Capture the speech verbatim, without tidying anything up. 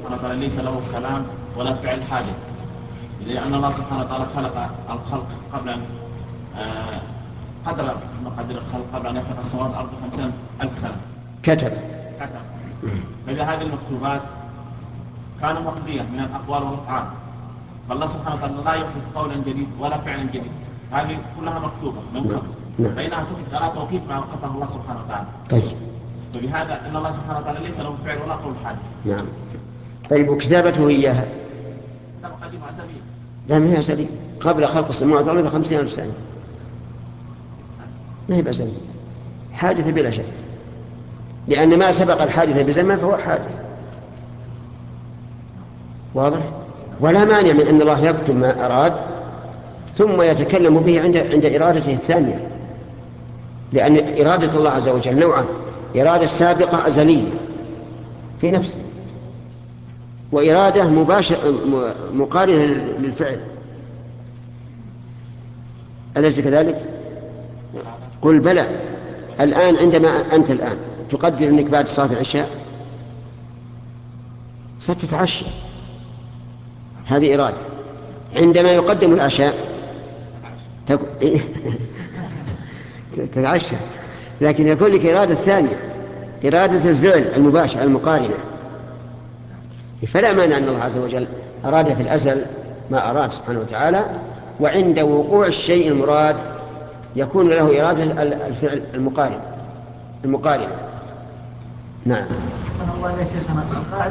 سبحانه وتعالى ليس له كلام ولا فعل حادث، لأن الله سبحانه وتعالى خلق الخلق قبل أن آه قدر مقادير الخلق قبل أن يخلق السماوات والأرض خمسين ألف سنة. كتب كتب. فإذا هذه المكتوبات كانوا مقضية من الأقوال والأفعال، فالله سبحانه وتعالى لا يحدث قولا جديد ولا فعلا جديد، هذه كلها مكتوبة من قبل، فإنها تفيد على توقيت ما وقته الله سبحانه وتعالى. طيب. فبهذا أن الله سبحانه وتعالى ليس له فعل ولا قول حادث. نعم. طيب، وكتابته إياها؟ كتابة قديمة أزلية. لا، ما هي أزلية، قبل خلق السماوات والأرض بخمسين ألف سنة، ما هي بأزلية، حادثة بلا شك، لأن ما سبق الحادثة بزمن فهو حادث. واضح؟ ولا مانع من أن الله يكتب ما أراد ثم يتكلم به عند عند إرادته الثانية، لأن إرادة الله عز وجل نوعان: إرادة سابقة أزلية في نفسه، وإرادة مباشرة مقارنة للفعل. أليس كذلك؟ قل بلى. الآن عندما أنت الآن تقدر أنك بعد صلاة العشاء ستتعشى، هذه إرادة. عندما يقدم العشاء تك... تتعشى، لكن يكون لك إرادة ثانية، إرادة الفعل المباشر المقارنة. فلا مانع أن الله عز وجل أراد في الأزل ما أراد سبحانه وتعالى، وعند وقوع الشيء المراد يكون له إرادة الفعل المقارن المقارنة. نعم.